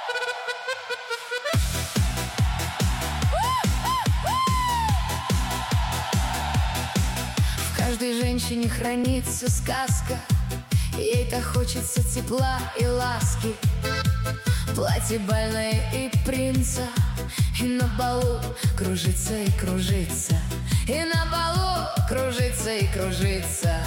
В каждой женщине хранится сказка, ей-то хочется тепла и ласки. Платье бальное и принца, и на балу кружится и кружится, и на балу кружится и кружится.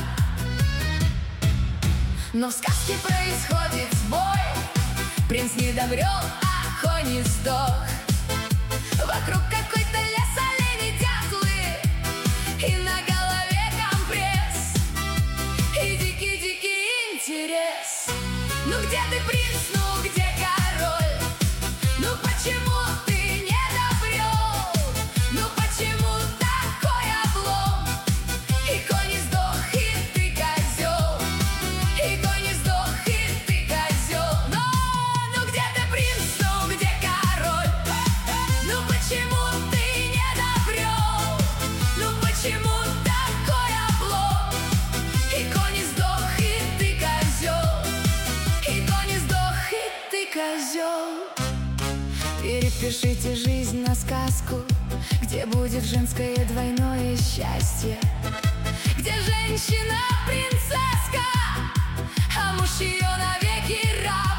Но в сказке происходит сбой, принц не добрел, а конь не сдох. Вокруг какой-то лес, олени, дятлы, и на голове компресс, и дикий-дикий интерес. Ну где ты, принц, ну где король? Ну почему ты не добрел? Ну почему такой облом? И конь не сдох, и ты козел, и конь не сдох, и ты козел. Но ну где ты, принц, ну где король? Ну почему ты не добрел? Ну почему такой облом? И конь не сдох, и ты козел, и конь не сдох, и ты козел. Перепишите жизнь на сказку, где будет женское двойное счастье, где женщина принцесска, а муж ее навеки раб.